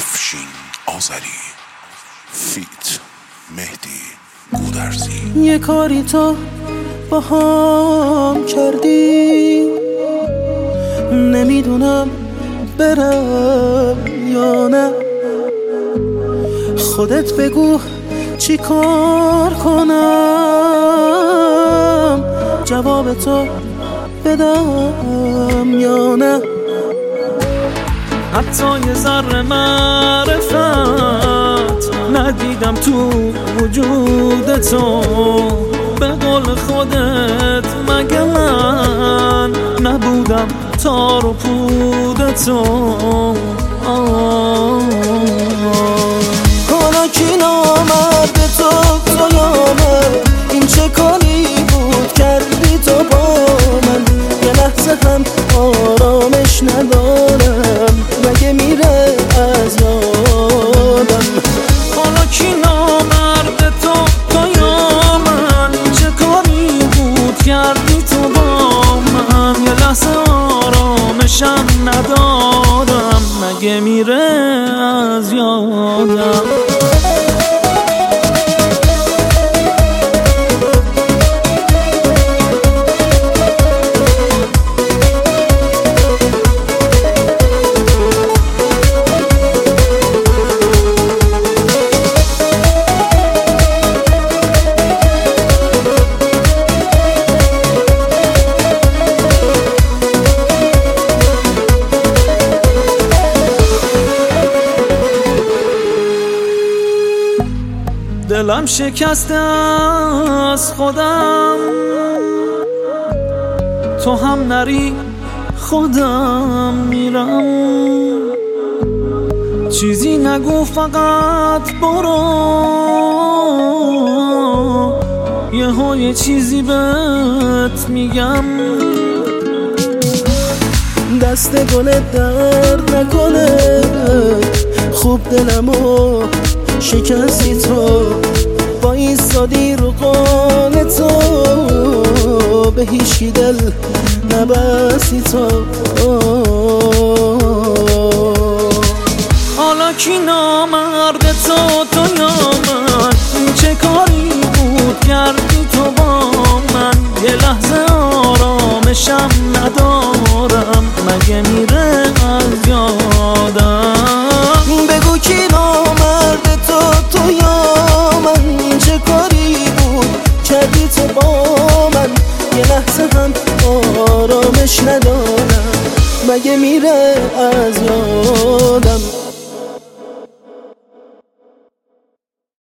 افشین آذری فیت مهدی گودرزی. یه کاری تو با هم کردی، نمیدونم برم یا نه. خودت بگو چی کار کنم، جواب تو بدم یا نه. حتی یه ذره معرفت ندیدم تو وجود تو، به قول خودت مگه من نبودم تار و پود تو. حالا کی نامرد تو یامه، این چه کاری بود کردی تو با من. یه لحظه هم آرامش ندارم، مگه میره از یادم. حالا کی نامرد تو یا من، این چه کاری بود کردی تو با من. یه لحظه آرامشم ندارم، مگه میره از یادم. دلم شکسته از خودم، تو هم نری خودم میرم. چیزی نگو فقط برو، یه چیزی بهت میگم. دست گلت درد نکنه، خوب دلمو شکستی تو. با ایستادی رو قول تو، به هیچی دل نبستی تو. حالا کی